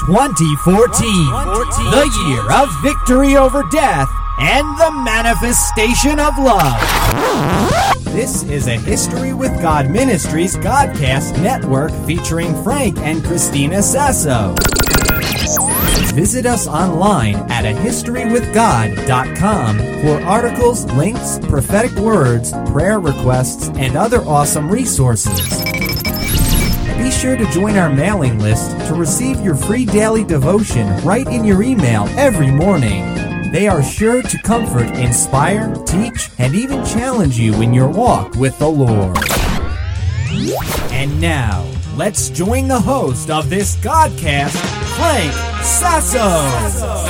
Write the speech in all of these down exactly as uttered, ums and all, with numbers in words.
twenty fourteen, the year of victory over death and the manifestation of love. This is a History with God Ministries Godcast network featuring Frank and Christina Sasso. Visit us online at a history with god dot com for articles, links, prophetic words, prayer requests, and other awesome resources. Be sure to join our mailing list to receive your free daily devotion right in your email every morning. They are sure to comfort, inspire, teach, and even challenge you in your walk with the Lord. And now, let's join the host of this Godcast, Frank Sasso.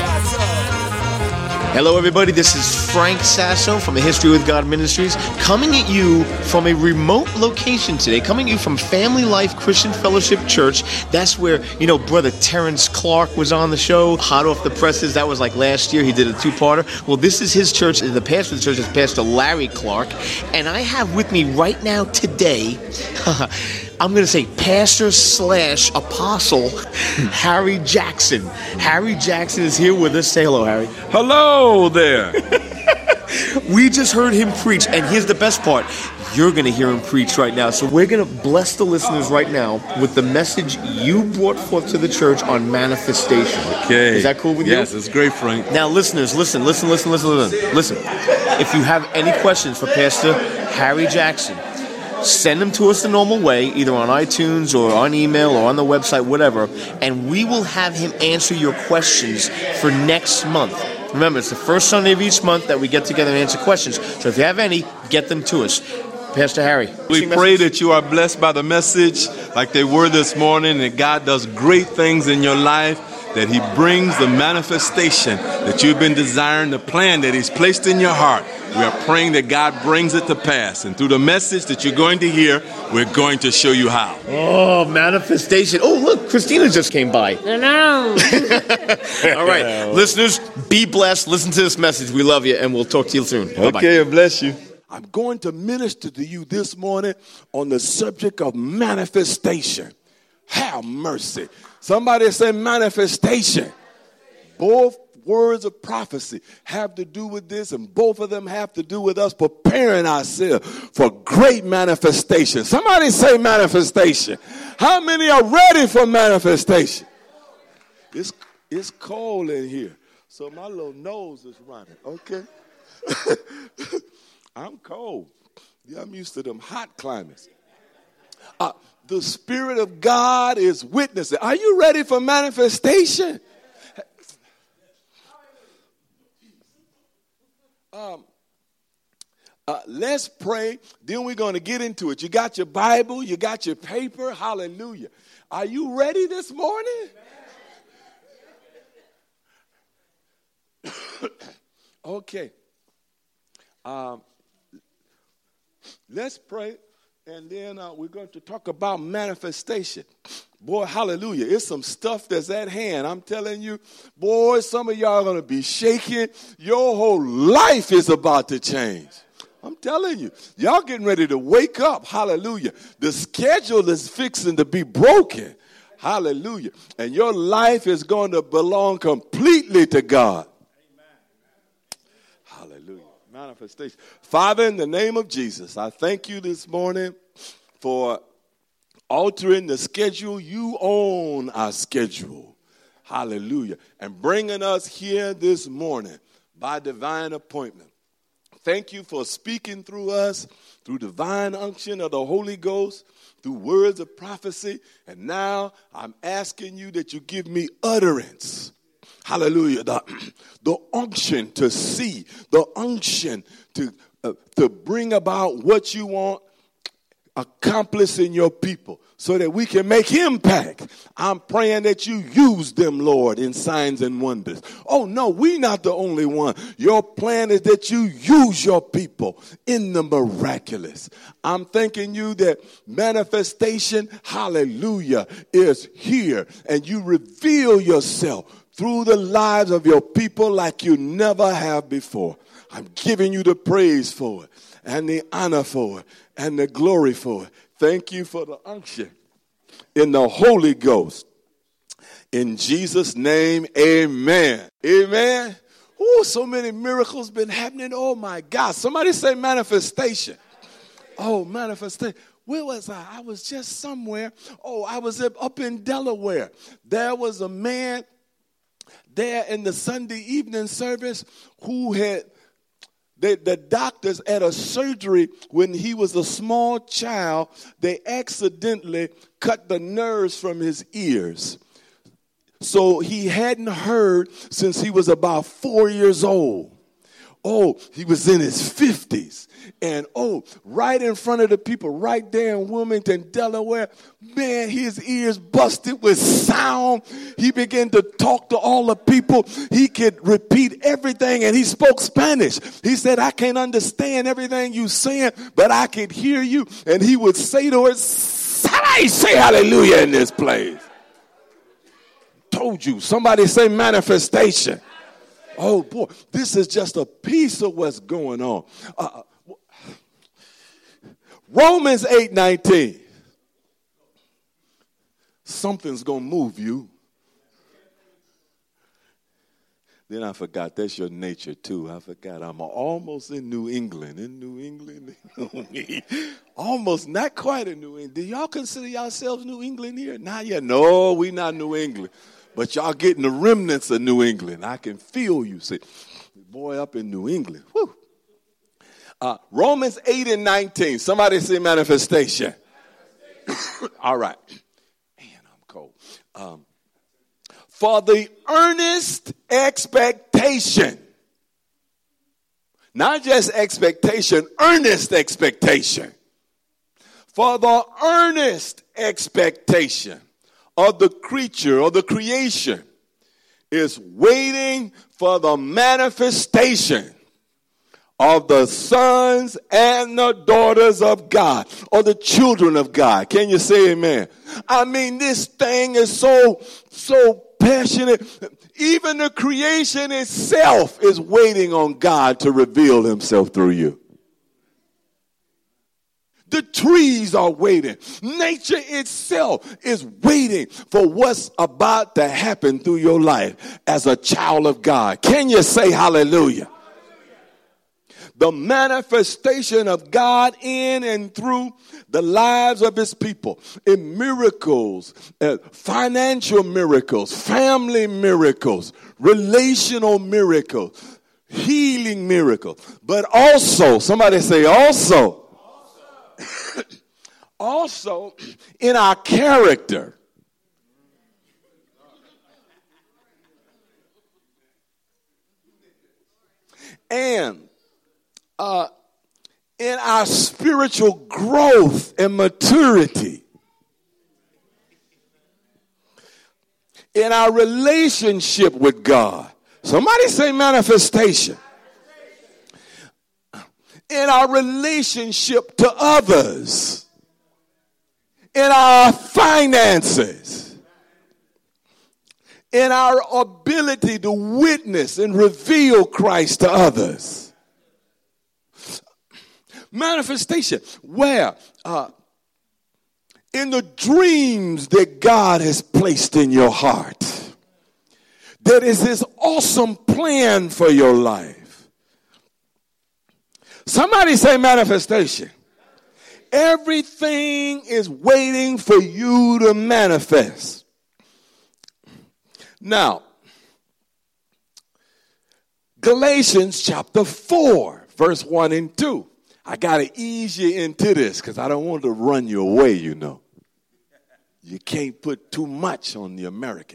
Hello everybody, this is Frank Sasso from the History with God Ministries, coming at you from a remote location today, coming at you from Family Life Christian Fellowship Church. That's where, you know, Brother Terrence Clark was on the show, hot off the presses. That was like last year, he did a two-parter. Well, this is his church, the pastor of the church is Pastor Larry Clark, and I have with me right now today, I'm going to say pastor slash apostle Harry Jackson. Harry Jackson is here with us. Say hello, Harry. Hello there. We just heard him preach, and here's the best part. You're going to hear him preach right now. So we're going to bless the listeners right now with the message you brought forth to the church on manifestation. Okay. Is that cool with you? Yes, it's great, Frank. Now, listeners, listen, listen, listen, listen, listen. Listen. If you have any questions for Pastor Harry Jackson, send them to us the normal way, either on iTunes or on email or on the website, whatever, and we will have him answer your questions for next month. Remember, it's the first Sunday of each month that we get together and answer questions. So if you have any, get them to us. Pastor Harry. We pray that you are blessed by the message like they were this morning, that God does great things in your life, that he brings the manifestation that you've been desiring, the plan that he's placed in your heart. We are praying that God brings it to pass. And through the message that you're going to hear, we're going to show you how. Oh, manifestation. Oh, look, Christina just came by. Hello. All right, listeners, be blessed. Listen to this message. We love you, and we'll talk to you soon. Bye-bye. Okay, bless you. I'm going to minister to you this morning on the subject of manifestation. Have mercy. Somebody say manifestation. Both words of prophecy have to do with this, and both of them have to do with us preparing ourselves for great manifestation. Somebody say manifestation. How many are ready for manifestation? It's, it's cold in here, so my little nose is running, okay? I'm cold. Yeah, I'm used to them hot climates. Uh, the Spirit of God is witnessing. Are you ready for manifestation? Um, uh, let's pray. Then we're going to get into it. You got your Bible. You got your paper. Hallelujah. Are you ready this morning? Okay. Um, let's pray. And then uh, we're going to talk about manifestation. Boy, hallelujah. It's some stuff that's at hand. I'm telling you, boy, some of y'all are going to be shaking. Your whole life is about to change. I'm telling you. Y'all getting ready to wake up. Hallelujah. The schedule is fixing to be broken. Hallelujah. And your life is going to belong completely to God. Hallelujah. Manifestation. Father, in the name of Jesus, I thank you this morning for altering the schedule. You own our schedule. Hallelujah. And bringing us here this morning by divine appointment. Thank you for speaking through us, through divine unction of the Holy Ghost, through words of prophecy. And now I'm asking you that you give me utterance. Hallelujah. The, the unction to see, the unction to, uh, to bring about what you want accomplished in your people so that we can make impact. I'm praying that you use them, Lord, in signs and wonders. Oh, no, we're not the only one. Your plan is that you use your people in the miraculous. I'm thanking you that manifestation, hallelujah, is here, and you reveal yourself through the lives of your people like you never have before. I'm giving you the praise for it and the honor for it and the glory for it. Thank you for the unction in the Holy Ghost. In Jesus' name, amen. Amen. Oh, so many miracles been happening. Oh, my God. Somebody say manifestation. Oh, manifestation. Where was I? I was just somewhere. Oh, I was up in Delaware. There was a man there in the Sunday evening service who had, the, the doctors at a surgery when he was a small child, they accidentally cut the nerves from his ears. So he hadn't heard since he was about four years old. Oh, he was in his fifties. And, oh, right in front of the people, right there in Wilmington, Delaware, man, his ears busted with sound. He began to talk to all the people. He could repeat everything, and he spoke Spanish. He said, I can't understand everything you saying, but I could hear you. And he would say to us, somebody say hallelujah in this place. Told you. Somebody say manifestation. Oh, boy, this is just a piece of what's going on. Uh, Romans eight nineteen. Something's going to move you. Then I forgot, that's your nature too. I forgot I'm almost in New England. In New England. Almost, not quite in New England. Do y'all consider yourselves New England here? Not yet. No, we not New England. But y'all getting the remnants of New England. I can feel you. See, boy, up in New England. Whew. Uh, Romans eight and nineteen. Somebody say manifestation. manifestation. All right. Man, I'm cold. Um, for the earnest expectation. Not just expectation, earnest expectation. For the earnest expectation of the creature or the creation is waiting for the manifestation of the sons and the daughters of God, or the children of God. Can you say amen? I mean, this thing is so, so passionate. Even the creation itself is waiting on God to reveal himself through you. The trees are waiting. Nature itself is waiting for what's about to happen through your life as a child of God. Can you say hallelujah? The manifestation of God in and through the lives of his people in miracles, uh, financial miracles, family miracles, relational miracles, healing miracles, but also, somebody say also, also, also in our character. And Uh, in our spiritual growth and maturity, in our relationship with God. Somebody say manifestation. In our relationship to others, in our finances, in our ability to witness and reveal Christ to others. Manifestation, where uh, in the dreams that God has placed in your heart, there is this awesome plan for your life. Somebody say manifestation. Everything is waiting for you to manifest. Now, Galatians chapter four, verse one and two. I got to ease you into this because I don't want to run you away, you know. You can't put too much on the American.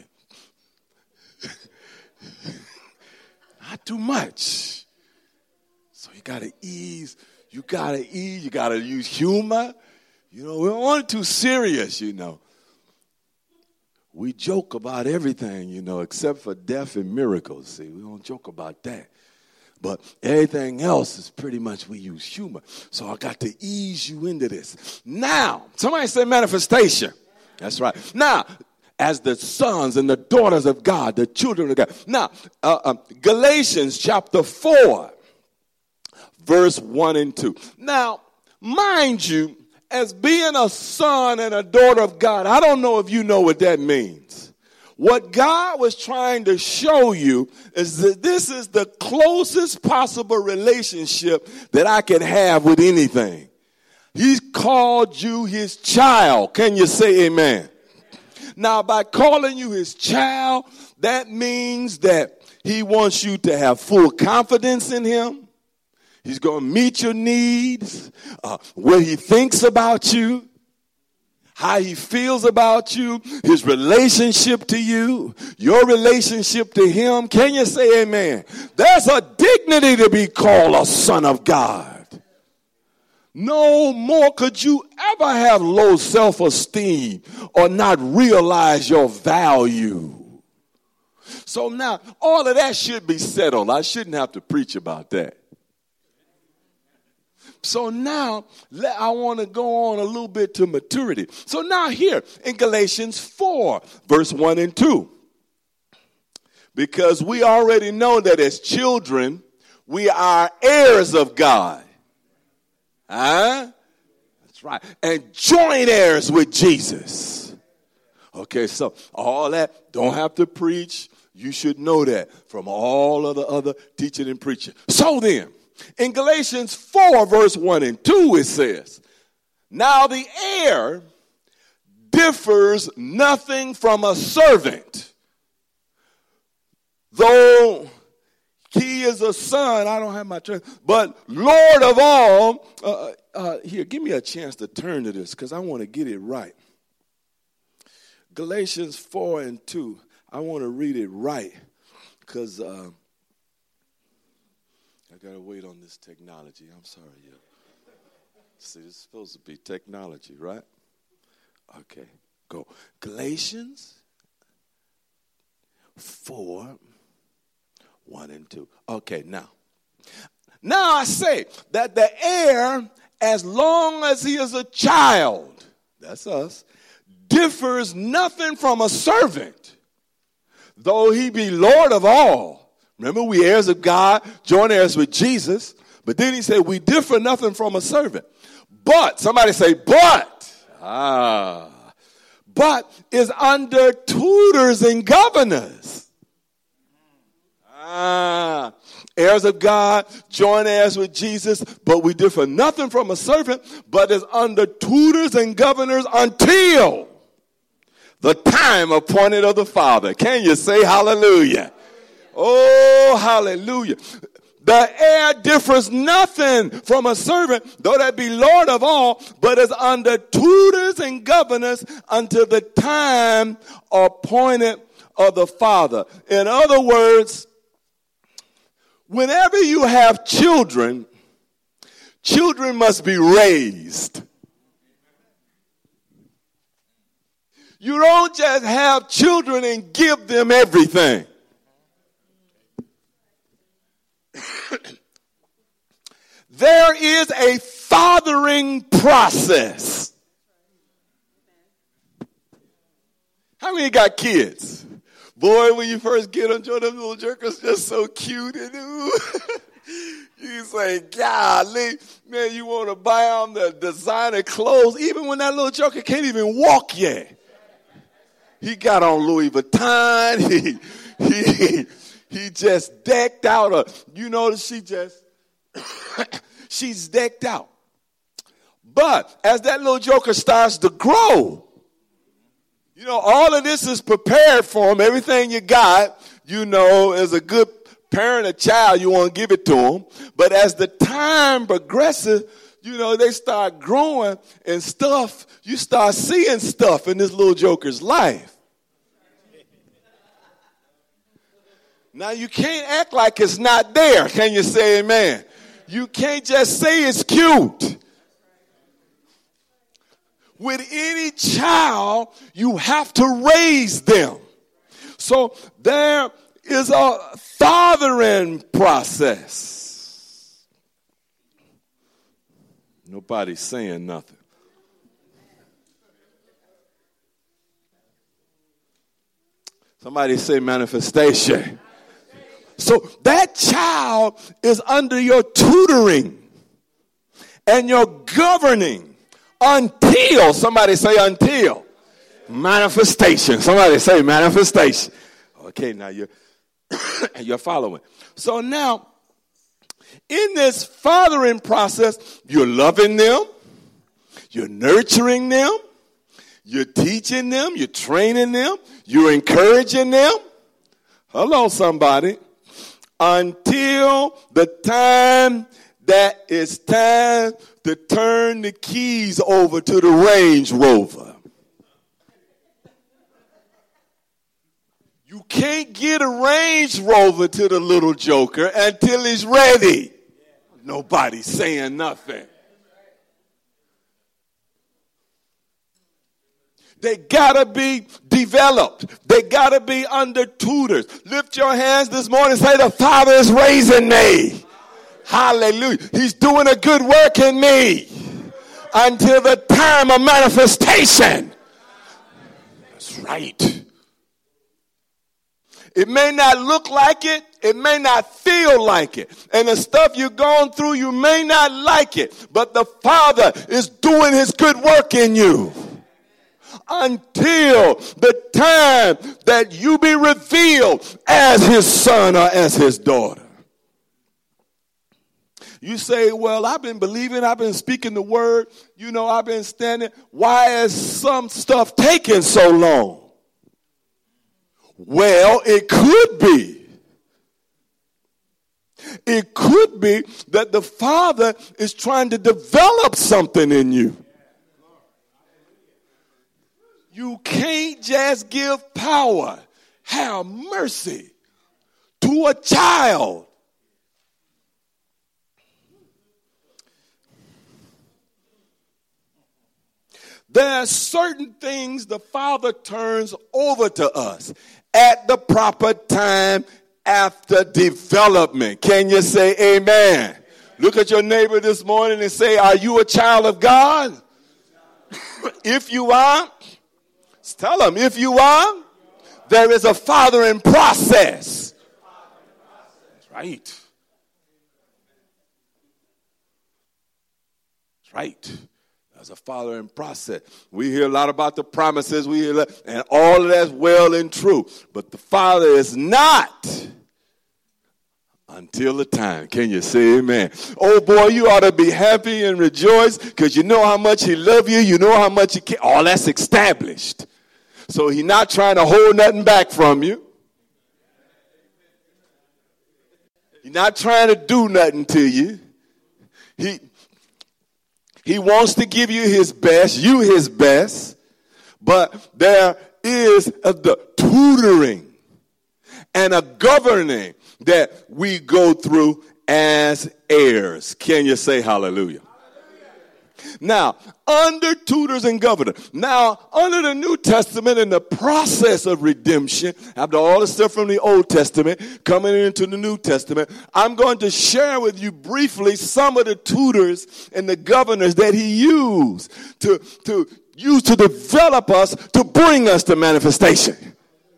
Not too much. So you got to ease. You got to ease. You got to use humor. You know, we don't want it too serious, you know. We joke about everything, you know, except for death and miracles. See, we don't joke about that. But everything else is pretty much we use humor. So I got to ease you into this. Now, somebody say manifestation. That's right. Now, as the sons and the daughters of God, the children of God. Now, uh, uh, Galatians chapter four, verse one and two. Now, mind you, as being a son and a daughter of God, I don't know if you know what that means. What God was trying to show you is that this is the closest possible relationship that I can have with anything. He's called you his child. Can you say amen? Now, by calling you his child, that means that he wants you to have full confidence in him. He's going to meet your needs, uh, what he thinks about you, how he feels about you, his relationship to you, your relationship to him. Can you say amen? There's a dignity to be called a son of God. No more could you ever have low self-esteem or not realize your value. So now, all of that should be settled. I shouldn't have to preach about that. So now, I want to go on a little bit to maturity. So now here in Galatians four, verse one and two. Because we already know that as children, we are heirs of God. Huh? That's right. And joint heirs with Jesus. Okay, so all that, don't have to preach. You should know that from all of the other teaching and preaching. So then, in Galatians four, verse one and two, it says, now the heir differs nothing from a servant, though he is a son. I don't have my turn, but Lord of all. Uh, uh, here, give me a chance to turn to this because I want to get it right. Galatians four and two. I want to read it right because uh, I got to wait on this technology. I'm sorry. Yeah. See, it's supposed to be technology, right? Okay, go. Galatians four, one and two. Okay, now. Now I say that the heir, as long as he is a child, that's us, differs nothing from a servant, though he be Lord of all. Remember, we heirs of God, joint heirs with Jesus. But then he said, we differ nothing from a servant. But, somebody say, but. Ah. But is under tutors and governors. Ah. Heirs of God, joint heirs with Jesus, but we differ nothing from a servant, but is under tutors and governors until the time appointed of the Father. Can you say hallelujah? Oh, hallelujah. The heir differs nothing from a servant, though that be Lord of all, but is under tutors and governors until the time appointed of the Father. In other words, whenever you have children, children must be raised. You don't just have children and give them everything. There is a fathering process. How many got kids? Boy, when you first get them, Joe, them little jerkers just so cute. And ooh, you say, golly, man, you want to buy them the designer clothes, even when that little joker can't even walk yet. He got on Louis Vuitton. He, he, he just decked out. A, you notice she just, she's decked out. But as that little joker starts to grow, you know, all of this is prepared for him. Everything you got, you know, as a good parent, a child, you want to give it to them. But as the time progresses, you know, they start growing and stuff. You start seeing stuff in this little joker's life. Now, you can't act like it's not there. Can you say amen? You can't just say it's cute. With any child, you have to raise them. So there is a fathering process. Nobody's saying nothing. Somebody say manifestation. So that child is under your tutoring and your governing until, somebody say until, Manifestation. Somebody say manifestation. Okay, now you're, you're following. So now, in this fathering process, you're loving them, you're nurturing them, you're teaching them, you're training them, you're encouraging them. Hello, somebody. Until the time that it's time to turn the keys over to the Range Rover. You can't get a Range Rover to the little joker until he's ready. Nobody's saying nothing. They gotta be developed. They gotta be under tutors. Lift your hands this morning and say, the Father is raising me. Hallelujah. He's doing a good work in me until the time of manifestation. That's right. It may not look like it. It may not feel like it. And the stuff you're going through, you may not like it. But the Father is doing his good work in you until the time that you be revealed as his son or as his daughter. You say, well, I've been believing, I've been speaking the word, you know, I've been standing. Why is some stuff taking so long? Well, it could be. It could be that the Father is trying to develop something in you. You can't just give power, have mercy to a child. There are certain things the Father turns over to us at the proper time after development. Can you say amen? Look at your neighbor this morning and say, are you a child of God? If you are, tell them, if you are, there is a fathering process. That's right. That's right. There's a fathering process. We hear a lot about the promises. We hear that, and all of that's well and true. But the Father is not until the time. Can you say amen? Oh, boy, you ought to be happy and rejoice because you know how much he loves you. You know how much he cares. All that's established. So he's not trying to hold nothing back from you. He's not trying to do nothing to you. He, he wants to give you his best, you his best. But there is a, the tutoring and a governing that we go through as heirs. Can you say hallelujah? Now, under tutors and governors. Now, under the New Testament and the process of redemption, after all the stuff from the Old Testament coming into the New Testament, I'm going to share with you briefly some of the tutors and the governors that he used to, to use to develop us, to bring us to manifestation.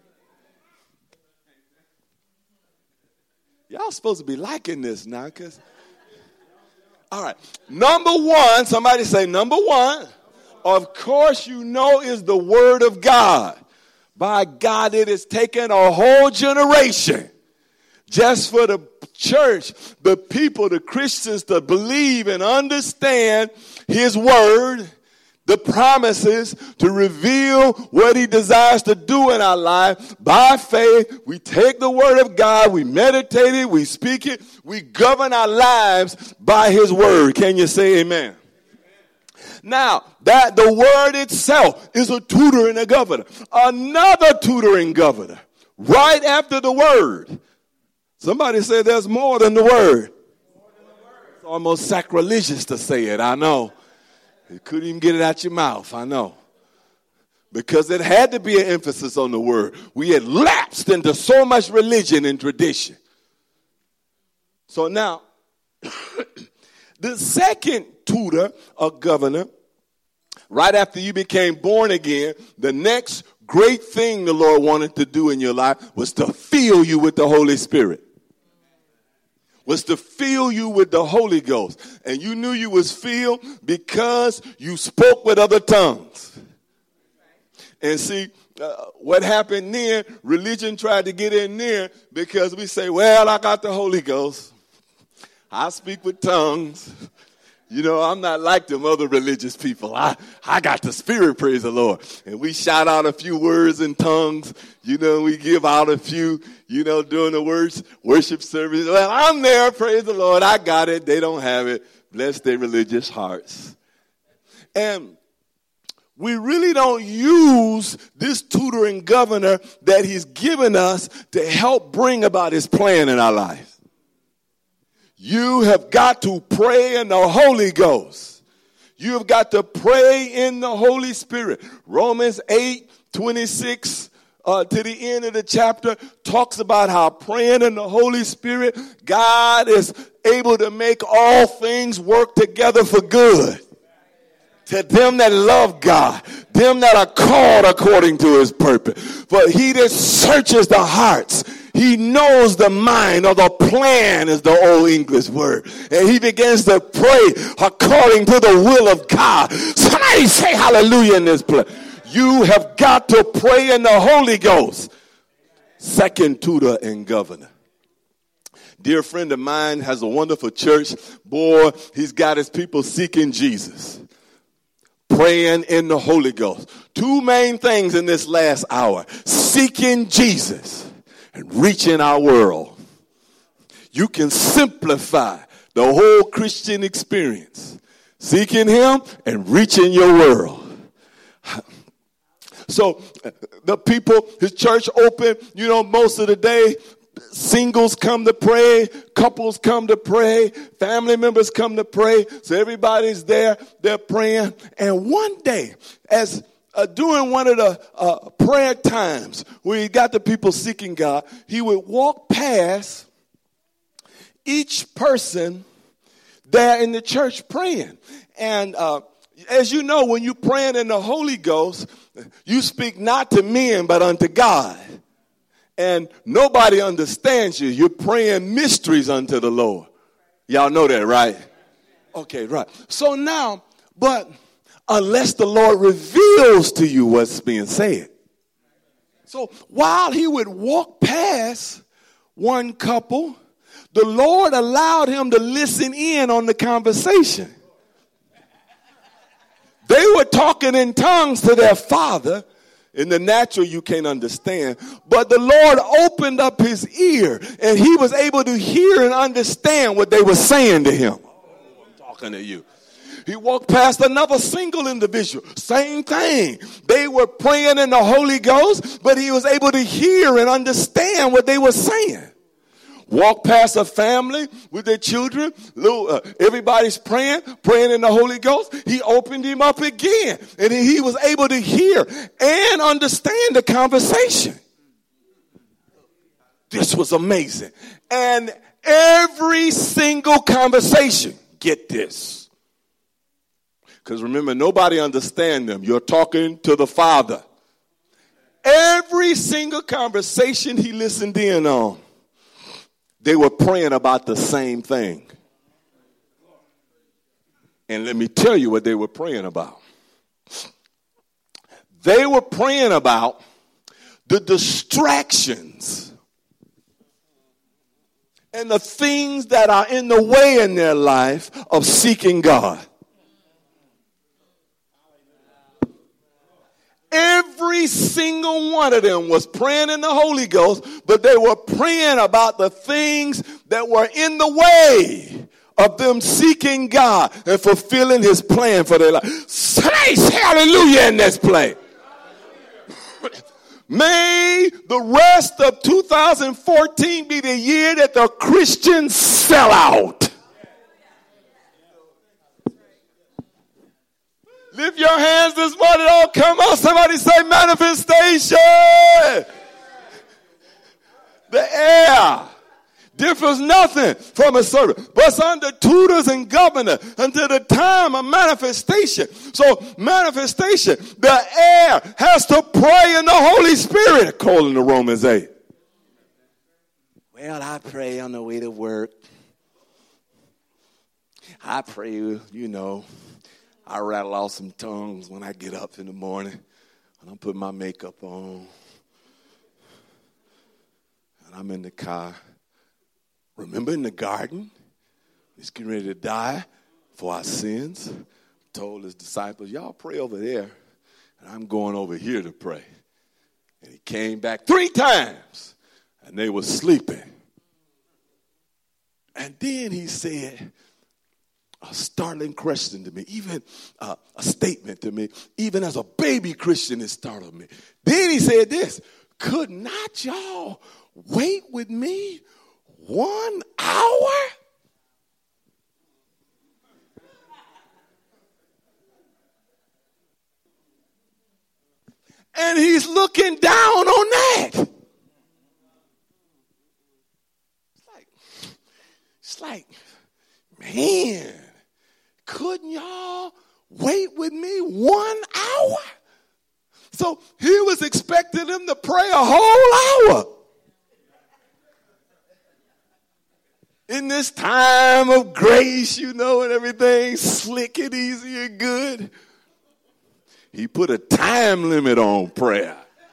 Y'all supposed to be liking this now, because... All right. Number one, somebody say number one, of course you know, is the word of God. By God, it has taken a whole generation just for the church, the people, the Christians to believe and understand his word, the promises, to reveal what he desires to do in our life. By faith, we take the word of God, we meditate it, we speak it, we govern our lives by his word. Can you say amen? Amen. Now, that the word itself is a tutor and a governor. Another tutoring governor right after the word. Somebody said there's more than the word. It's almost sacrilegious to say it, I know. You couldn't even get it out your mouth, I know. Because it had to be an emphasis on the word. We had lapsed into so much religion and tradition. So now, the second tutor or governor, right after you became born again, the next great thing the Lord wanted to do in your life was to fill you with the Holy Spirit. Was to fill you with the Holy Ghost. And you knew you was filled because you spoke with other tongues. And see, uh, what happened then, religion tried to get in there because we say, well, I got the Holy Ghost. I speak with tongues. You know, I'm not like them other religious people. I, I got the Spirit, praise the Lord. And we shout out a few words in tongues. You know, we give out a few, you know, during the words, worship service. Well, I'm there, praise the Lord. I got it. They don't have it. Bless their religious hearts. And we really don't use this tutoring governor that he's given us to help bring about his plan in our life. You have got to pray in the Holy Ghost. You have got to pray in the Holy Spirit. Romans eight twenty-six uh, to the end of the chapter talks about how praying in the Holy Spirit, God is able to make all things work together for good. To them that love God, them that are called according to his purpose. But he that searches the hearts, he knows the mind, or the plan is the old English word. And he begins to pray according to the will of God. Somebody say hallelujah in this place. You have got to pray in the Holy Ghost. Second tutor and governor. Dear friend of mine has a wonderful church. Boy, he's got his people seeking Jesus. Praying in the Holy Ghost. Two main things in this last hour. Seeking Jesus and reaching our world. You can simplify the whole Christian experience. Seeking him and reaching your world. So the people, his church open, you know, most of the day. Singles come to pray, couples come to pray, family members come to pray. So everybody's there, they're praying. And one day, as uh, during one of the uh, prayer times where he got the people seeking God, he would walk past each person there in the church praying. And uh, as you know, when you're praying in the Holy Ghost, you speak not to men but unto God. And nobody understands you. You're praying mysteries unto the Lord. Y'all know that, right? Okay, right. So now, but unless the Lord reveals to you what's being said. So while he would walk past one couple, the Lord allowed him to listen in on the conversation. They were talking in tongues to their father. In the natural, you can't understand. But the Lord opened up his ear, and he was able to hear and understand what they were saying to him. Oh, I'm talking to you. He walked past another single individual. Same thing. They were praying in the Holy Ghost, but he was able to hear and understand what they were saying. Walk past a family with their children. Little, uh, everybody's praying, praying in the Holy Ghost. He opened him up again. And he was able to hear and understand the conversation. This was amazing. And every single conversation, get this. Because remember, nobody understands them. You're talking to the Father. Every single conversation he listened in on. They were praying about the same thing. And let me tell you what they were praying about. They were praying about the distractions and the things that are in the way in their life of seeking God. Every single one of them was praying in the Holy Ghost, but they were praying about the things that were in the way of them seeking God and fulfilling his plan for their life. Say hallelujah in this place. May the rest of two thousand fourteen be the year that the Christians sell out. Lift your hands this morning. Oh, come on. Somebody say manifestation. The air differs nothing from a servant, but it's under tutors and governor until the time of manifestation. So manifestation, the air has to pray in the Holy Spirit, according to Romans eight. Well, I pray on the way to work. I pray, you know. I rattle off some tongues when I get up in the morning. And I'm putting my makeup on. And I'm in the car. Remember in the garden? He's getting ready to die for our sins. Told his disciples, y'all pray over there. And I'm going over here to pray. And he came back three times. And they were sleeping. And then he said a startling question to me, even uh, a statement to me, even as a baby Christian, it startled me. Then he said this, could not y'all wait with me one hour? And he's looking down on that. It's like, it's like, man, couldn't y'all wait with me one hour? So he was expecting them to pray a whole hour. In this time of grace, you know, and everything slick and easy and good. He put a time limit on prayer.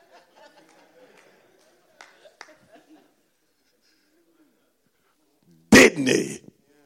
Didn't he?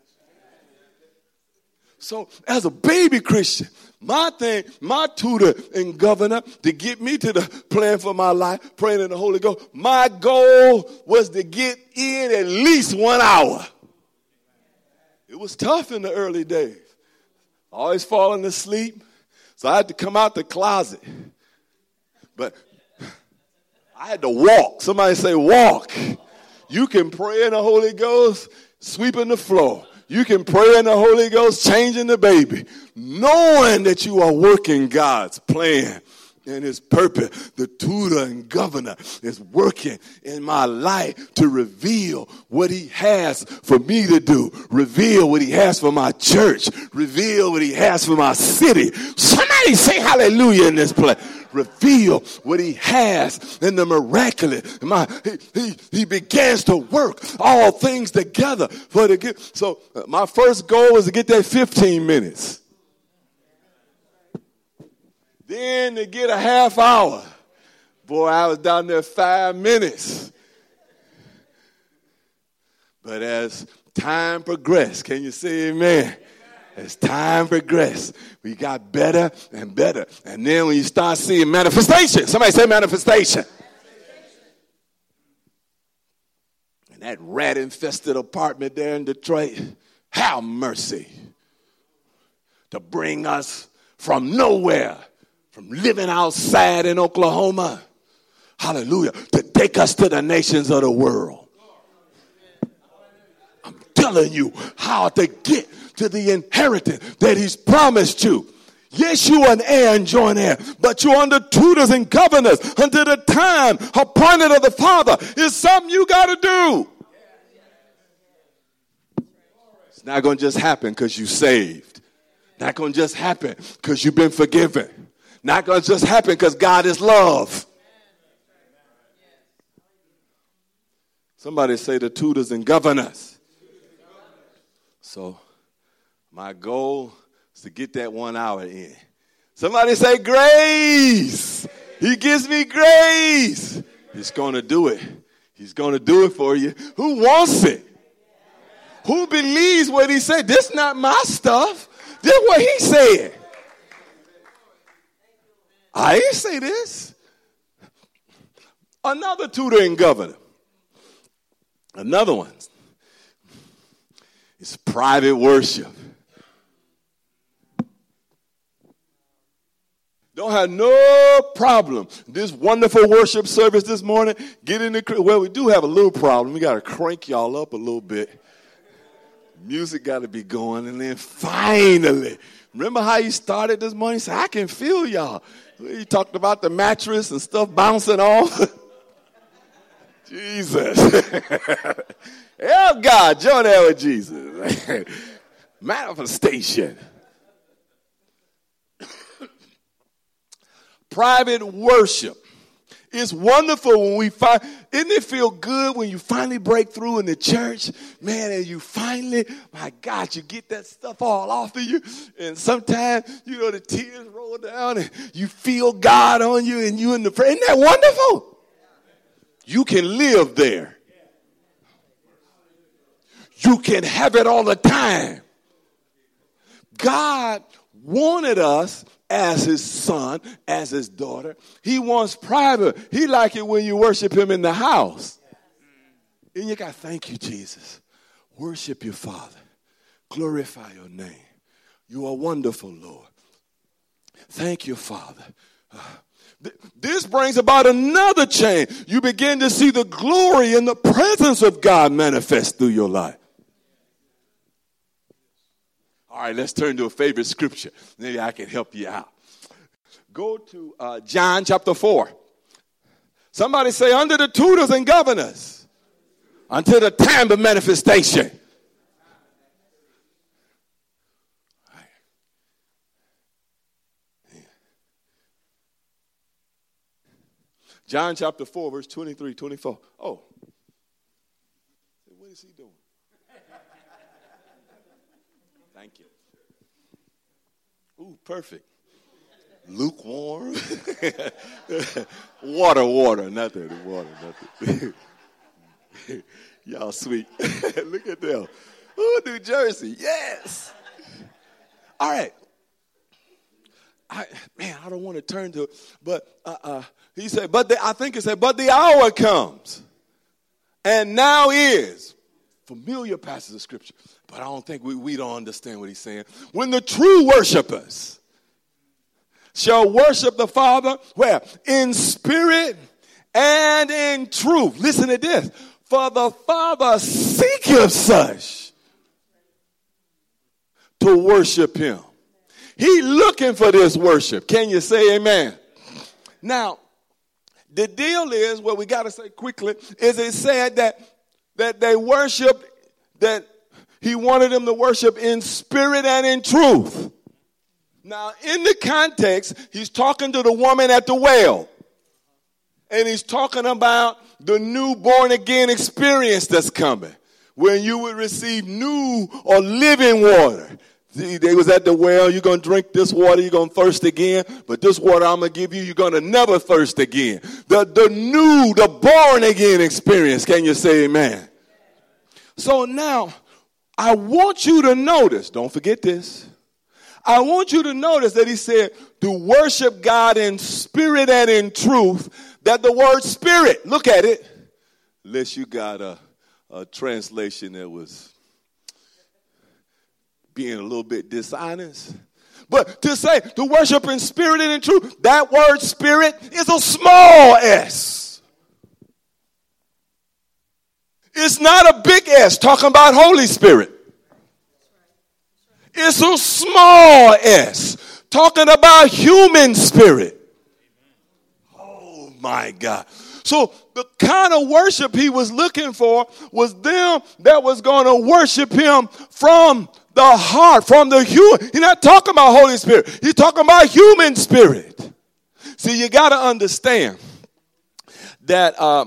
So as a baby Christian, my thing, my tutor and governor to get me to the plan for my life, praying in the Holy Ghost, my goal was to get in at least one hour. It was tough in the early days. Always falling asleep. So I had to come out the closet. But I had to walk. Somebody say walk. You can pray in the Holy Ghost, sweeping the floor. You can pray in the Holy Ghost, changing the baby. Knowing that you are working God's plan and his purpose. The tutor and governor is working in my life to reveal what he has for me to do. Reveal what he has for my church. Reveal what he has for my city. Somebody say hallelujah in this place. Reveal what he has in the miraculous. My, he, he, he begins to work all things together for the good. So uh, my first goal was to get that fifteen minutes. Then to get a half hour. Boy, I was down there five minutes. But as time progressed, can you say amen? As time progressed, we got better and better. And then when you start seeing manifestation, somebody say manifestation. And that rat-infested apartment there in Detroit, have mercy to bring us from nowhere, from living outside in Oklahoma, hallelujah, to take us to the nations of the world. I'm telling you how to get to the inheritance that he's promised you. Yes, you are an heir and joint heir, but you're under tutors and governors until the time appointed of the Father. Is something you got to do. It's not going to just happen because you saved. Not going to just happen because you've been forgiven. Not going to just happen because God is love. Somebody say the tutors and governors. So my goal is to get that one hour in. Somebody say grace. He gives me grace. He's going to do it. He's going to do it for you. Who wants it? Who believes what he said? This is not my stuff. This is what he said. I didn't say this. Another tutor and governor. Another one. It's private worship. Don't have no problem. This wonderful worship service this morning, get in the, well, we do have a little problem. We got to crank y'all up a little bit. Music got to be going. And then finally, remember how you started this morning? He said, I can feel y'all. He talked about the mattress and stuff bouncing off. Jesus. Help God. Join there with Jesus. Manifestation. Private worship It's wonderful when we find, isn't it feel good when you finally break through in the church? Man, and you finally, my God, you get that stuff all off of you. And sometimes, you know, the tears roll down and you feel God on you and you in the prayer. Isn't that wonderful? You can live there. You can have it all the time. God wanted us as his son, as his daughter. He wants private. He like it when you worship him in the house. And you got to thank you, Jesus. Worship your Father. Glorify your name. You are wonderful, Lord. Thank you, Father. Uh, th- this brings about another change. You begin to see the glory and the presence of God manifest through your life. All right, let's turn to a favorite scripture. Maybe I can help you out. Go to uh, John chapter four. Somebody say, under the tutors and governors, until the time of manifestation. All right. Yeah. John chapter four, verse twenty-three, twenty-four. Oh. What is he doing? Thank you. Ooh, perfect. Lukewarm. water, water, nothing. Water, nothing. Y'all sweet. Look at them. Ooh, New Jersey. Yes. All right. I, man, I don't want to turn to it, but uh, uh, he said, but the, I think it said, but the hour comes, and now is. Familiar passage of scripture, but I don't think we, we don't understand what he's saying. When the true worshipers shall worship the Father, where? In spirit and in truth. Listen to this. For the Father seeketh such to worship him. He looking for this worship. Can you say amen? Now, the deal is, what we got to say quickly, is it said that that they worship, that he wanted them to worship in spirit and in truth. Now, in the context, he's talking to the woman at the well. And he's talking about the new born-again experience that's coming, when you would receive new or living water. See, they was at the well, you're going to drink this water, you're going to thirst again. But this water I'm going to give you, you're going to never thirst again. The, the new, the born-again experience. Can you say amen? So now, I want you to notice, don't forget this. I want you to notice that he said to worship God in spirit and in truth, that the word spirit, look at it, unless you got a, a translation that was being a little bit dishonest. But to say to worship in spirit and in truth, that word spirit is a small s. It's not a big S talking about Holy Spirit. It's a small s talking about human spirit. Oh my God. So the kind of worship he was looking for was them that was going to worship him from the heart, from the human. He's not talking about Holy Spirit. He's talking about human spirit. See, you got to understand that uh,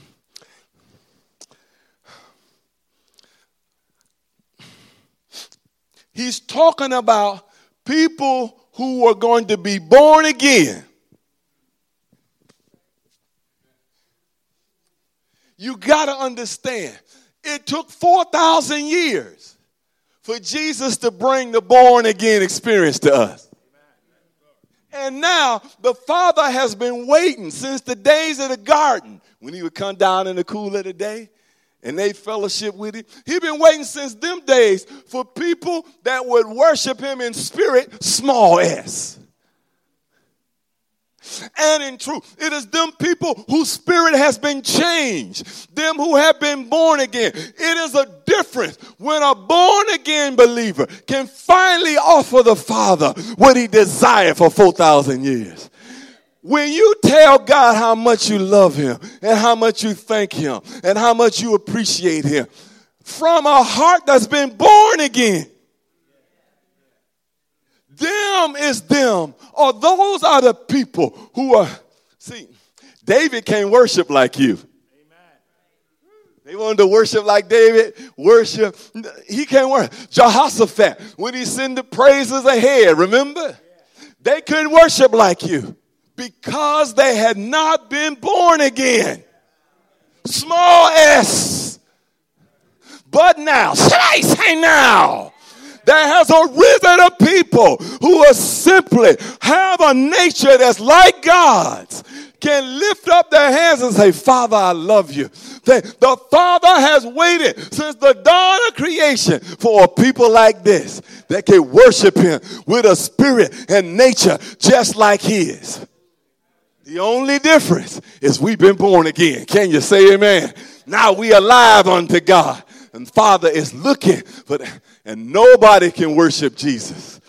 he's talking about people who are going to be born again. You got to understand, it took four thousand years for Jesus to bring the born again experience to us. And now the Father has been waiting since the days of the garden, when he would come down in the cool of the day and they fellowship with him. He's been waiting since them days for people that would worship him in spirit, small s, and in truth. It is them people whose spirit has been changed, them who have been born again. It is a difference when a born again believer can finally offer the Father what he desired for four thousand years. When you tell God how much you love him and how much you thank him and how much you appreciate him from a heart that's been born again, them is them, or those are the people who are, see, David can't worship like you. They wanted to worship like David. Worship. He can't worship. Jehoshaphat, when he sent the praises ahead, remember? They couldn't worship like you because they had not been born again. Small s. But now, say, say now. There has arisen a people who are simply have a nature that's like God's. Can lift up their hands and say, Father, I love you. The, the Father has waited since the dawn of creation for a people like this that can worship him with a spirit and nature just like his. The only difference is we've been born again. Can you say amen? Now we are alive unto God. And Father is looking for that. And nobody can worship Jesus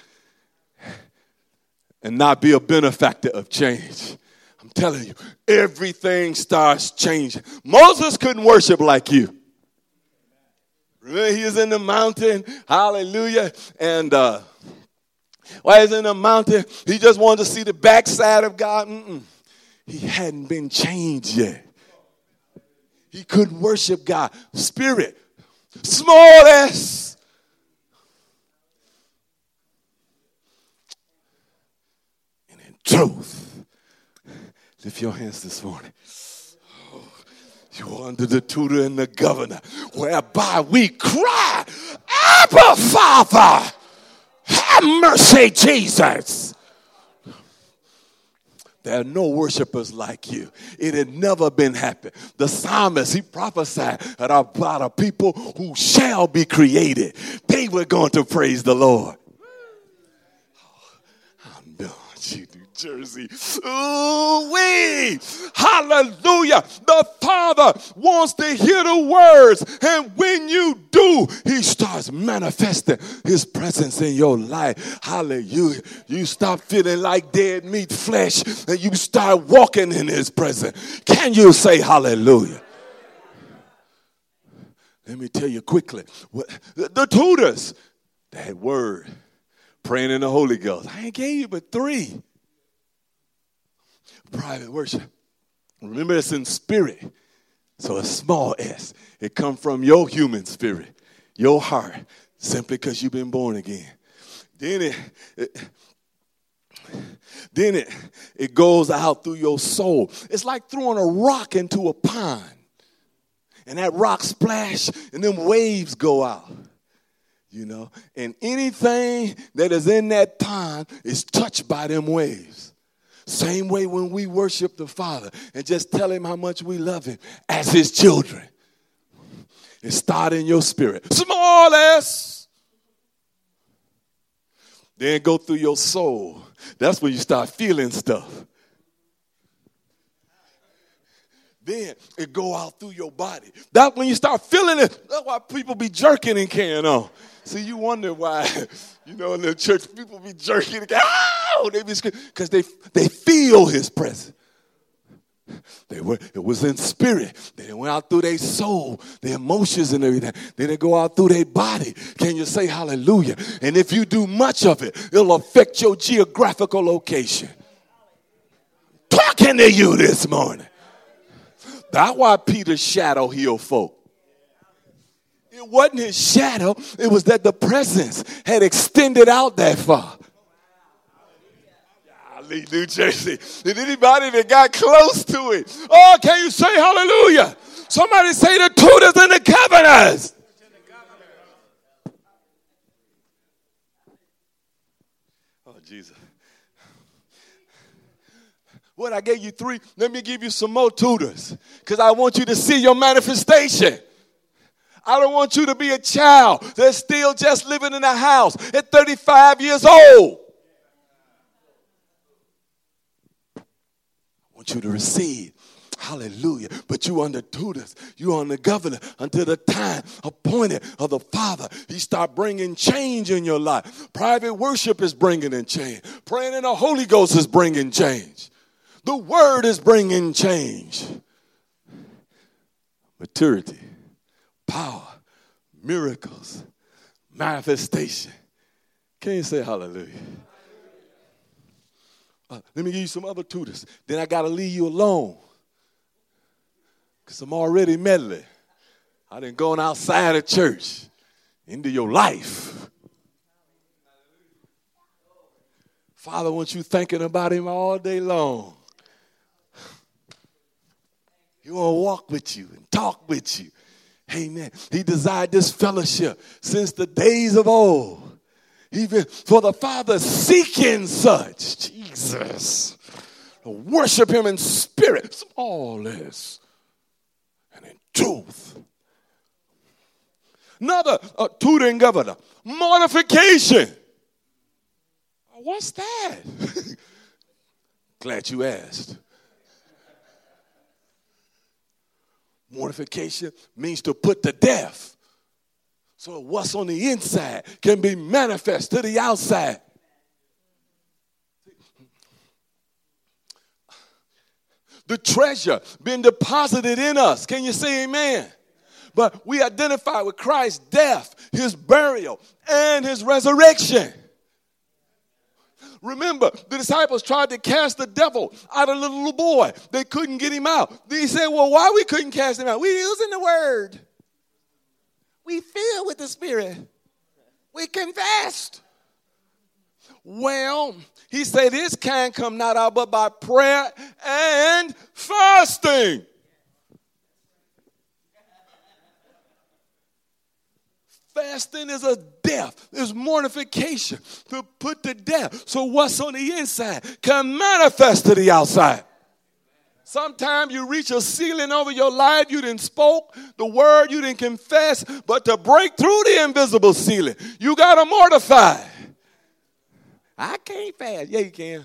and not be a benefactor of change. I'm telling you, everything starts changing. Moses couldn't worship like you. Remember, he was in the mountain, hallelujah, and uh, while he's in the mountain, he just wanted to see the backside of God. Mm-mm. He hadn't been changed yet. He couldn't worship God. Spirit, small s. And in truth. Lift your hands this morning. Oh, you're under the tutor and the governor, whereby we cry, Abba, Father, have mercy, Jesus. There are no worshipers like you. It had never been happened. The psalmist, he prophesied about a people who shall be created. They were going to praise the Lord. Oh, I'm done with you, New Jersey. Ooh-wee. Hallelujah. The Father wants to hear the words. And when you do, he starts manifesting his presence in your life. Hallelujah. You stop feeling like dead meat flesh and you start walking in his presence. Can you say hallelujah? Let me tell you quickly. The tutors, that word, praying in the Holy Ghost. I ain't gave you but three. Private worship. Remember, it's in spirit. So a small s. It comes from your human spirit, your heart, simply because you've been born again. Then it, it then it, it goes out through your soul. It's like throwing a rock into a pond. And that rock splash and them waves go out. You know, and anything that is in that pond is touched by them waves. Same way when we worship the Father and just tell him how much we love him as his children. It starts in your spirit. Small s. Then go through your soul. That's when you start feeling stuff. Then it go out through your body. That's when you start feeling it. That's why people be jerking and carrying on. See, you wonder why, you know, in the church, people be jerking and carrying on. They be because they, they feel his presence. They were, it was in spirit. Then it went out through their soul, their emotions and everything. Then it go out through their body. Can you say hallelujah? And if you do much of it, it'll affect your geographical location. Talking to you this morning. That's why Peter's shadow healed folk. It wasn't his shadow. It was that the presence had extended out that far. Golly, New Jersey. Did anybody that got close to it? Oh, can you say hallelujah? Somebody say the tutors and the governors. Oh, Jesus. What, I gave you three. Let me give you some more tutors because I want you to see your manifestation. I don't want you to be a child that's still just living in a house at thirty-five years old. I want you to receive. Hallelujah. But you under tutors. You under governor until the time appointed of the Father. He start bringing change in your life. Private worship is bringing in change. Praying in the Holy Ghost is bringing change. The word is bringing change. Maturity, power, miracles, manifestation. Can you say hallelujah? Uh, let me give you some other tutors. Then I got to leave you alone. Because I'm already meddling. I done gone outside of church into your life. Father, want you thinking about him all day long. He want to walk with you and talk with you. Amen. He desired this fellowship since the days of old. Even for the Father seeking such. Jesus. To worship him in spirit. Smallness. And in truth. Another uh, tutoring governor. Mortification. What's that? Glad you asked. Mortification means to put to death. So what's on the inside can be manifest to the outside. The treasure being deposited in us. Can you say amen? But we identify with Christ's death, his burial, and his resurrection. Remember, the disciples tried to cast the devil out of the little boy. They couldn't get him out. They said, well, why we couldn't cast him out? We using the word. We filled with the Spirit. We confessed. Well, he said, this kind come not out but by prayer and fasting. Fasting is a death. It's mortification to put to death. So what's on the inside can manifest to the outside. Sometimes you reach a ceiling over your life. You didn't spoke the word. You didn't confess. But to break through the invisible ceiling, you got to mortify. I can't fast. Yeah, you can.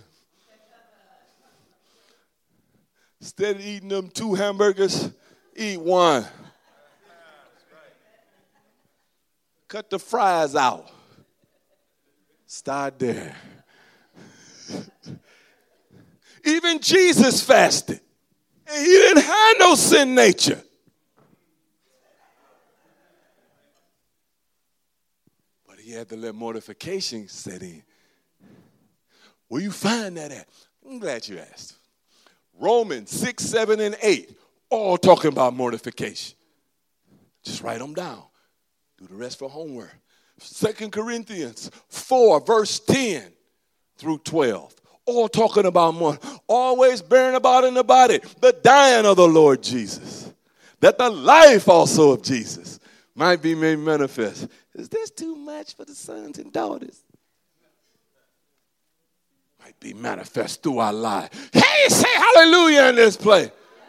Instead of eating them two hamburgers, eat one. Cut the fries out. Start there. Even Jesus fasted. And he didn't have no sin nature. But he had to let mortification set in. Where you find that at? I'm glad you asked. Romans six, seven, and eight. All talking about mortification. Just write them down. Do the rest for homework. Second Corinthians four, verse ten through twelve. All talking about more. Always bearing about in the body the dying of the Lord Jesus. That the life also of Jesus might be made manifest. Is this too much for the sons and daughters? Might be manifest through our lives. Hey, say hallelujah in this place.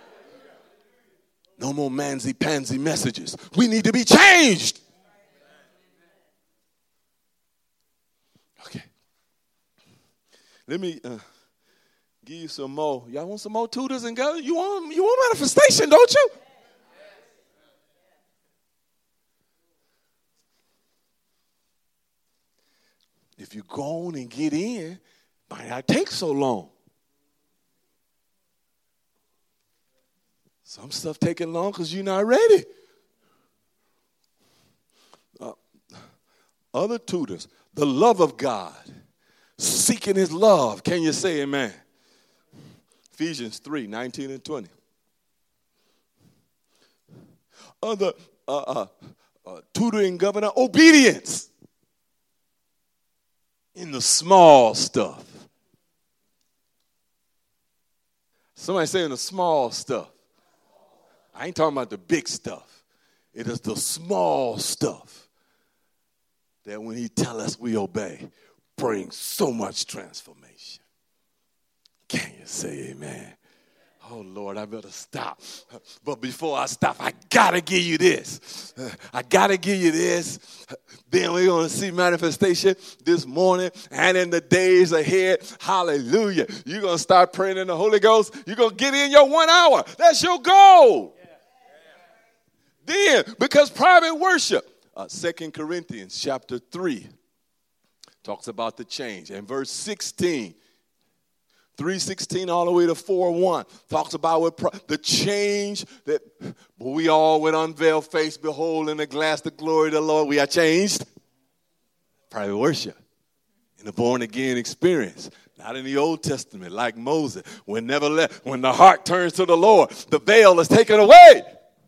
No more mansy-pansy messages. We need to be changed. Okay. Let me uh, give you some more. Y'all want some more tutors and go? You want, you want manifestation, don't you? If you go on and get in, it might not take so long. Some stuff taking long because you're not ready. Uh, other tutors, the love of God, seeking his love. Can you say amen? Ephesians three, nineteen and twenty. Other uh, uh, uh, tutoring governor, obedience in the small stuff. Somebody saying the small stuff. I ain't talking about the big stuff. It is the small stuff that when he tell us we obey, brings so much transformation. Can you say amen? Oh, Lord, I better stop. But before I stop, I got to give you this. I got to give you this. Then we're going to see manifestation this morning and in the days ahead. Hallelujah. You're going to start praying in the Holy Ghost. You're going to get in your one hour. That's your goal. Then, because private worship, uh, Second Corinthians chapter three talks about the change. And verse sixteen, three sixteen all the way to four one talks about what pro- the change that we all with unveiled face behold in the glass the glory of the Lord. We are changed. Private worship in the born again experience. Now Not in the Old Testament, like Moses. When never left, when the heart turns to the Lord, the veil is taken away.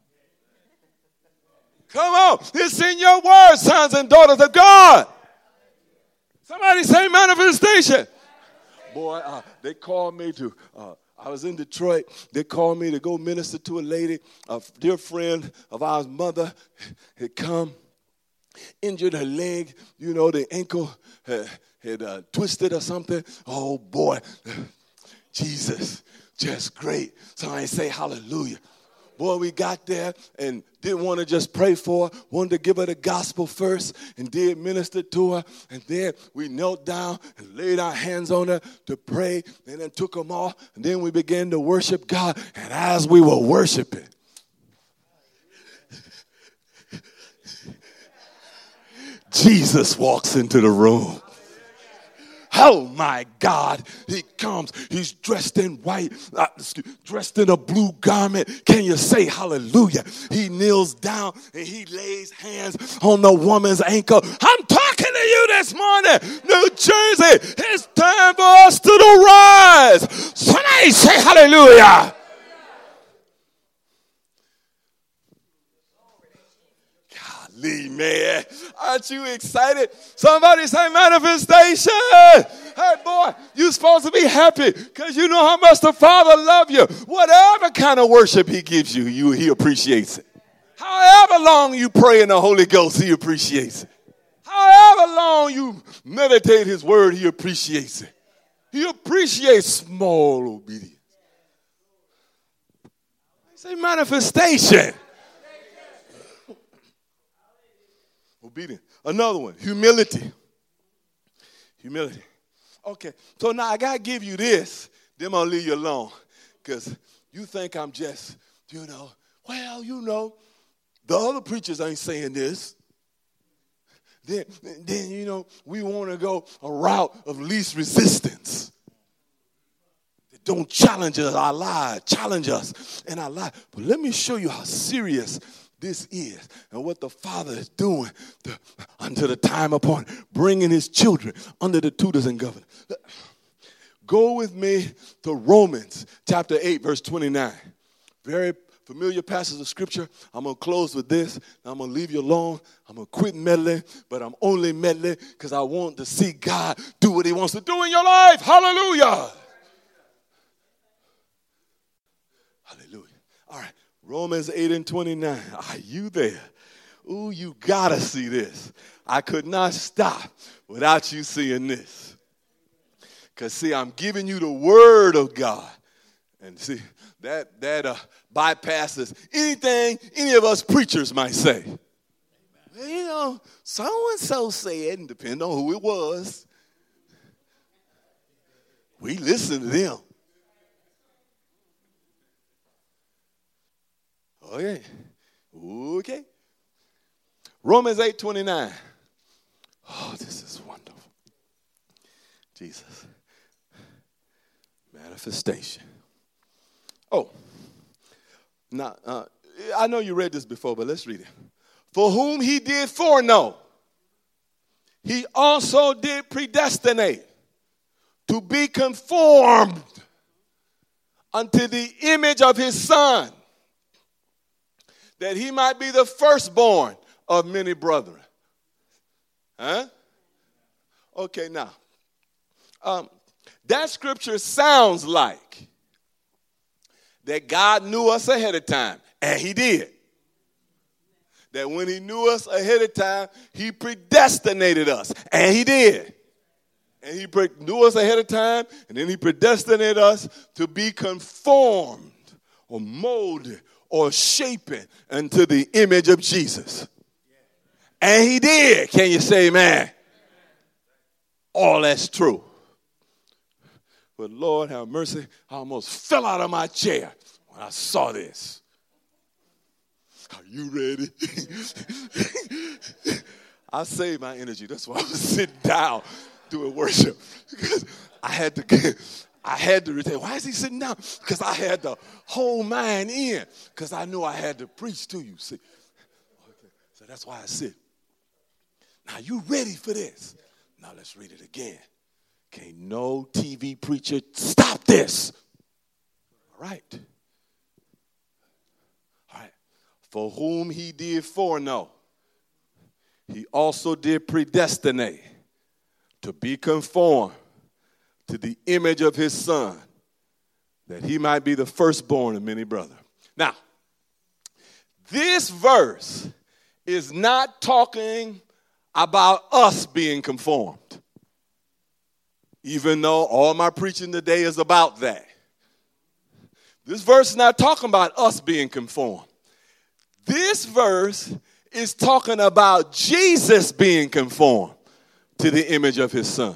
Come on. It's in your word, sons and daughters of God. Somebody say manifestation. Boy, uh, they called me to, uh, I was in Detroit. They called me to go minister to a lady, a dear friend of our mother had come, injured her leg, you know, the ankle had, had uh, twisted or something. Oh, boy, Jesus, just great. Somebody say hallelujah. Boy, we got there and didn't want to just pray for her, wanted to give her the gospel first and did minister to her. And then we knelt down and laid our hands on her to pray and then took them off. And then we began to worship God. And as we were worshiping, Jesus walks into the room. Oh, my God. He comes. He's dressed in white, uh, dressed in a blue garment. Can you say hallelujah? He kneels down and he lays hands on the woman's ankle. I'm talking to you this morning, New Jersey. It's time for us to rise. Somebody say hallelujah. Golly, man. Aren't you excited? Somebody say manifestation. Hey, boy, you're supposed to be happy because you know how much the Father loves you. Whatever kind of worship he gives you, you he appreciates it. However long you pray in the Holy Ghost, he appreciates it. However long you meditate his word, he appreciates it. He appreciates small obedience. Say manifestation. Obedience. Another one, humility. Humility. Okay, so now I got to give you this. Then I'll leave you alone. Because you think I'm just, you know, well, you know, the other preachers ain't saying this. Then, then you know, we want to go a route of least resistance. Don't challenge us, our lives, challenge us in our life. But let me show you how serious this is and what the Father is doing to, until the time upon bringing his children under the tutors and governors. Go with me to Romans chapter eight, verse twenty-nine. Very familiar passage of scripture. I'm going to close with this. I'm going to leave you alone. I'm going to quit meddling, but I'm only meddling because I want to see God do what he wants to do in your life. Hallelujah. Hallelujah. All right. Romans eight and twenty-nine. Are you there? Ooh, you got to see this. I could not stop without you seeing this. Because, see, I'm giving you the word of God. And, see, that, that uh, bypasses anything any of us preachers might say. Well, you know, so-and-so said, and depending on who it was, we listen to them. Okay. Okay. Romans eight twenty-nine. Oh, this is wonderful. Jesus. Manifestation. Oh. Now, uh, I know you read this before, but let's read it. For whom he did foreknow, he also did predestinate to be conformed unto the image of his Son, that he might be the firstborn of many brethren. Huh? Okay, now, um, that scripture sounds like that God knew us ahead of time, and he did. That when he knew us ahead of time, he predestinated us, and he did. And he pre- knew us ahead of time, and then he predestinated us to be conformed or molded or shapen into the image of Jesus. And he did. Can you say amen? All that's true. But Lord have mercy, I almost fell out of my chair when I saw this. Are you ready? I saved my energy. That's why I was sitting down doing worship. Because I had to I had to retain. Why is he sitting down? Because I had to hold mine in. Because I knew I had to preach to you. See? Okay. So that's why I sit. Now you ready for this? Now let's read it again. Can't no T V preacher stop this. All right. All right. For whom he did foreknow, he also did predestinate to be conformed to the image of his Son, that he might be the firstborn of many brethren. Now, this verse is not talking about us being conformed, even though all my preaching today is about that. This verse is not talking about us being conformed. This verse is talking about Jesus being conformed to the image of his Son.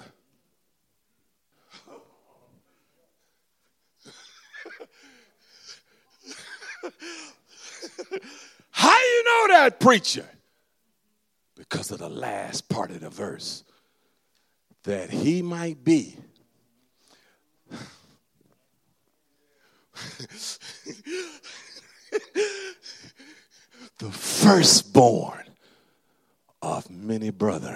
How you know that, preacher? Because of the last part of the verse. That he might be the firstborn of many brethren.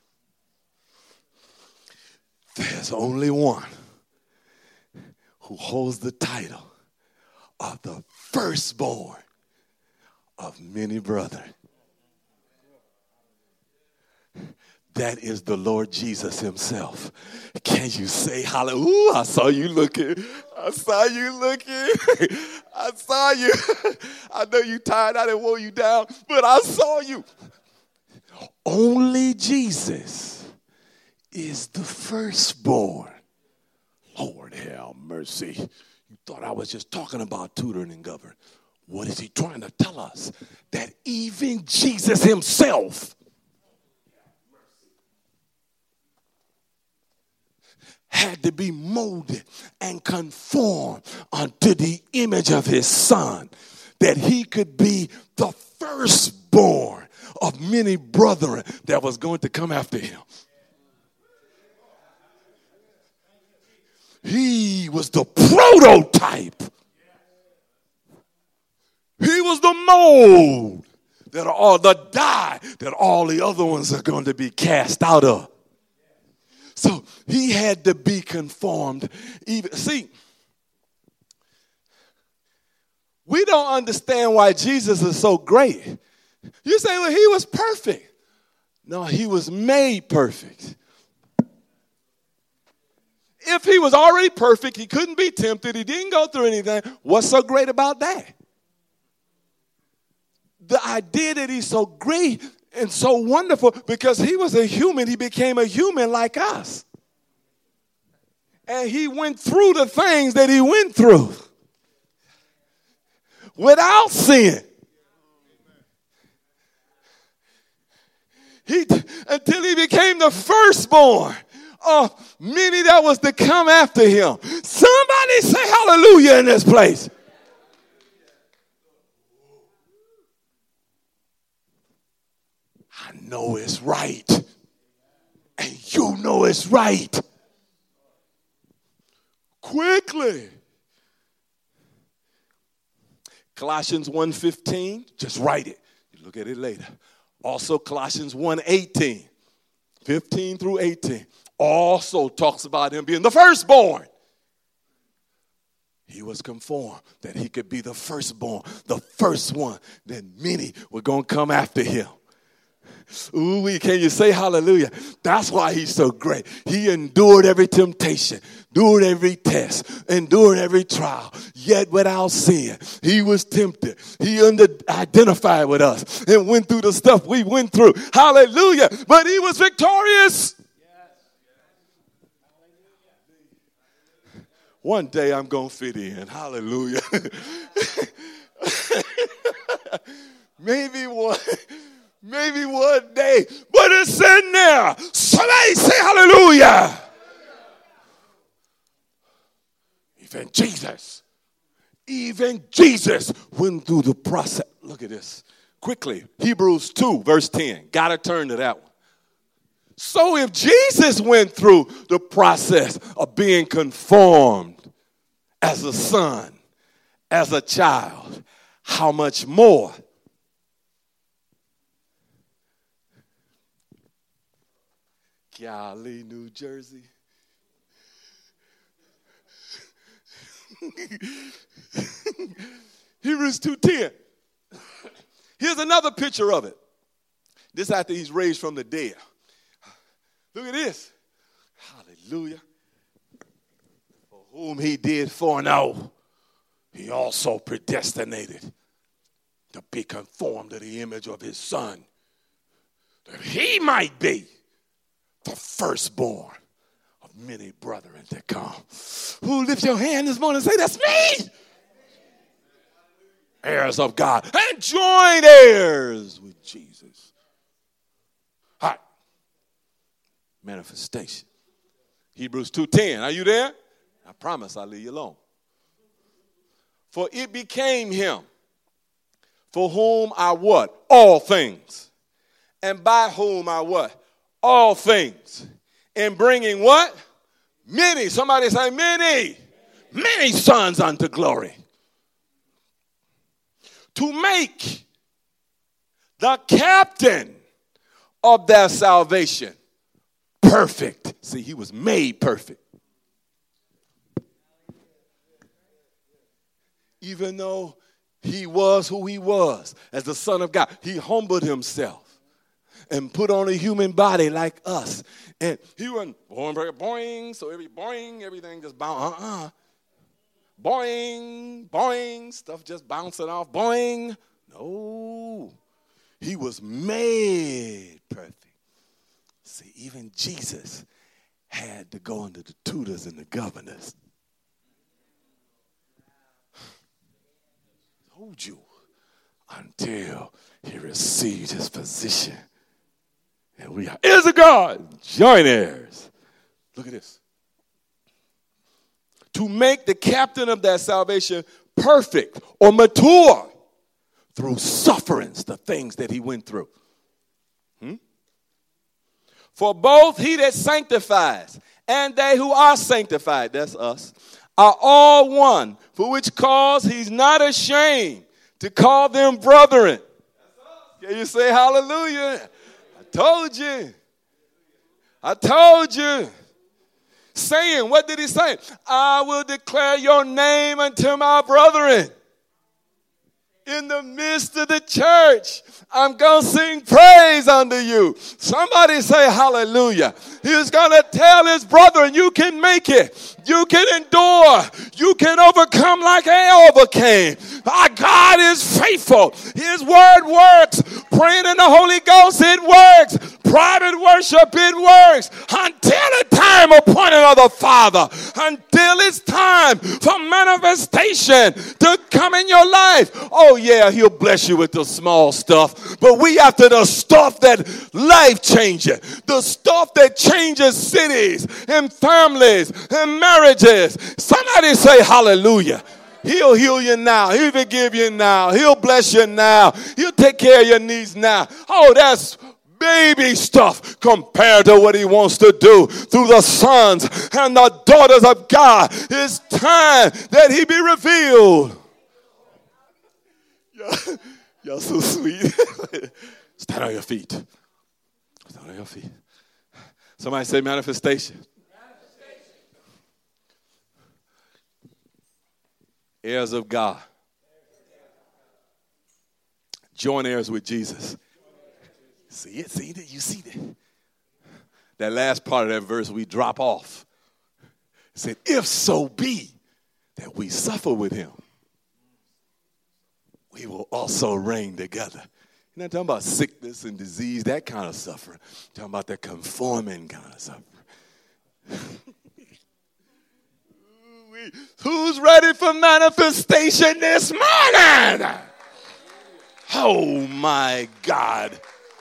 There's only one who holds the title of the firstborn of many brethren. That is the Lord Jesus himself. Can you say hallelujah? Ooh, I saw you looking. I saw you looking. I saw you. I know you tired. I didn't wore you down, but I saw you. Only Jesus is the firstborn. Lord have mercy. You thought I was just talking about tutoring and govern. What is he trying to tell us? That even Jesus himself had to be molded and conformed unto the image of his Son, that he could be the firstborn of many brethren that was going to come after him. He was the prototype. He was the mold that are all the dye that all the other ones are going to be cast out of. So he had to be conformed. Even see, we don't understand why Jesus is so great. You say, well, he was perfect. No, he was made perfect. If he was already perfect, he couldn't be tempted, he didn't go through anything. What's so great about that? The idea that he's so great and so wonderful, because he was a human, he became a human like us. And he went through the things that he went through without sin. He, until he became the firstborn of many that was to come after him. Somebody say hallelujah in this place. I know it's right. And you know it's right. Quickly. Colossians one fifteen, just write it. You look at it later. Also Colossians one eighteen, fifteen through eighteen, also talks about him being the firstborn. He was conformed that he could be the firstborn, the first one, that many were going to come after him. Ooh, can you say hallelujah? That's why he's so great. He endured every temptation, endured every test, endured every trial, yet without sin. He was tempted. He under, identified with us and went through the stuff we went through. Hallelujah. But he was victorious. One day I'm going to fit in. Hallelujah. Maybe one. Maybe one day, but it's in there. Somebody say hallelujah. Even Jesus, even Jesus went through the process. Look at this. Quickly, Hebrews two, verse ten. Got to turn to that one. So if Jesus went through the process of being conformed as a son, as a child, how much more? Golly, New Jersey. Hebrews two ten. Here's another picture of it. This after he's raised from the dead. Look at this. Hallelujah. For whom he did foreknow, he also predestinated to be conformed to the image of his Son, that he might be the firstborn of many brethren to come. Who lift your hand this morning and say, that's me. Heirs of God and joint heirs with Jesus. All right. Manifestation. Hebrews two ten. Are you there? I promise I'll leave you alone. For it became him for whom are what? All things. And by whom are what? All things. In bringing what? Many. Somebody say many. Many sons unto glory. To make the captain of their salvation perfect. See, he was made perfect. Even though he was who he was as the Son of God, he humbled himself and put on a human body like us. And he wasn't boing, boing, so every boing, everything just bounce. Uh-uh. Boing, boing, stuff just bouncing off. Boing. No. He was made perfect. See, even Jesus had to go under the tutors and the governors. Told you until he received his position. And we are heirs of God, joint heirs. Look at this. To make the captain of that salvation perfect or mature through sufferings, the things that he went through. Hmm? For both he that sanctifies and they who are sanctified, that's us, are all one, for which cause he's not ashamed to call them brethren. Can you say hallelujah? I told you. I told you. Saying, what did he say? I will declare your name unto my brethren. In the midst of the church, I'm going to sing praise unto you. Somebody say hallelujah. He's going to tell his brethren, you can make it. You can endure. You can overcome like I overcame. Our God is faithful. His word works. Praying in the Holy Ghost, it works. Private worship, it works. Until the time appointed of the Father. Until it's time for manifestation to come in your life. Oh yeah, he'll bless you with the small stuff. But we after the stuff that life changes. The stuff that changes cities and families and marriages. Somebody say hallelujah. He'll heal you now. He'll forgive you now. He'll bless you now. He'll take care of your needs now. Oh, that's baby stuff compared to what he wants to do through the sons and the daughters of God. It's time that he be revealed. Y'all, y'all so sweet. Stand on your feet. Stand on your feet. Somebody say manifestation. Manifestation. Heirs of God. Joint heirs with Jesus. See it? See it? You see that? That last part of that verse we drop off. It said, if so be that we suffer with him, we will also reign together. You're not talking about sickness and disease, that kind of suffering. You're talking about the conforming kind of suffering. Who's ready for manifestation this morning? Oh, my God.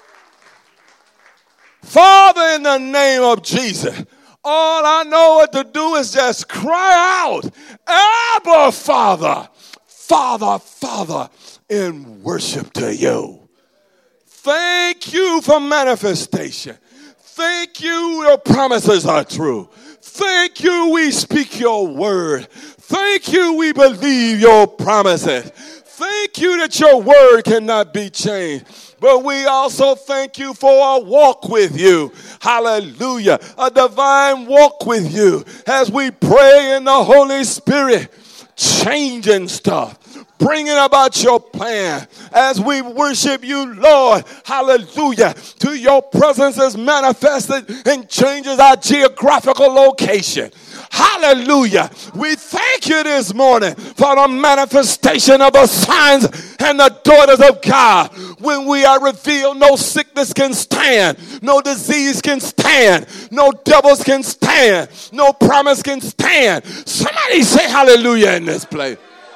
Father, in the name of Jesus, all I know what to do is just cry out, Abba, Father, Father, Father, in worship to you. Thank you for manifestation. Thank you, your promises are true. Thank you, we speak your word. Thank you, we believe your promises. Thank you that your word cannot be changed. But we also thank you for a walk with you. Hallelujah. A divine walk with you as we pray in the Holy Spirit. changing stuff, bringing about your plan. As we worship you, Lord, hallelujah, to your presence is manifested and changes our geographical location. Hallelujah. We thank you this morning for the manifestation of the sons and the daughters of God. When we are revealed, no sickness can stand, no disease can stand, no devils can stand, no promise can stand. Somebody say hallelujah in this place.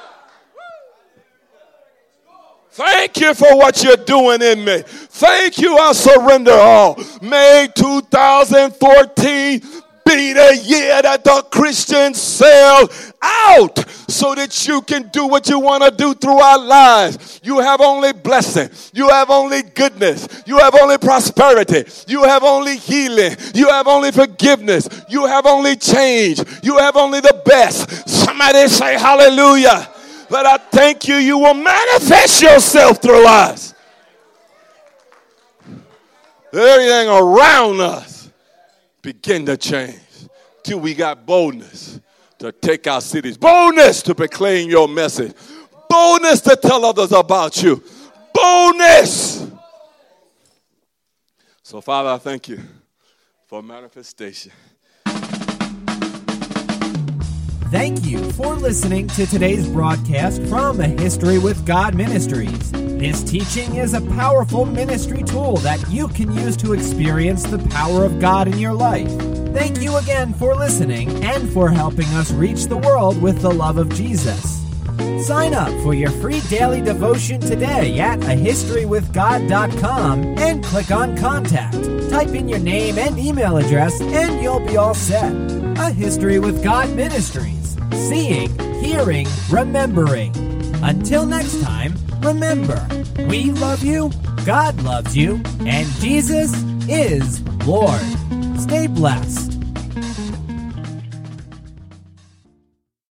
Thank you for what you're doing in me. Thank you, I surrender all. May two thousand fourteen be the year that the Christians sail out so that you can do what you want to do through our lives. You have only blessing. You have only goodness. You have only prosperity. You have only healing. You have only forgiveness. You have only change. You have only the best. Somebody say hallelujah. But I thank you, you will manifest yourself through us. Everything around us begin to change till we got boldness to take our cities, boldness to proclaim your message, boldness to tell others about you, boldness. So, Father, I thank you for manifestation. Thank you for listening to today's broadcast from A History with God Ministries. This teaching is a powerful ministry tool that you can use to experience the power of God in your life. Thank you again for listening and for helping us reach the world with the love of Jesus. Sign up for your free daily devotion today at a history with god dot com and click on Contact. Type in your name and email address and you'll be all set. A History with God Ministries. Seeing, hearing, remembering. Until next time, remember, we love you, God loves you, and Jesus is Lord. Stay blessed.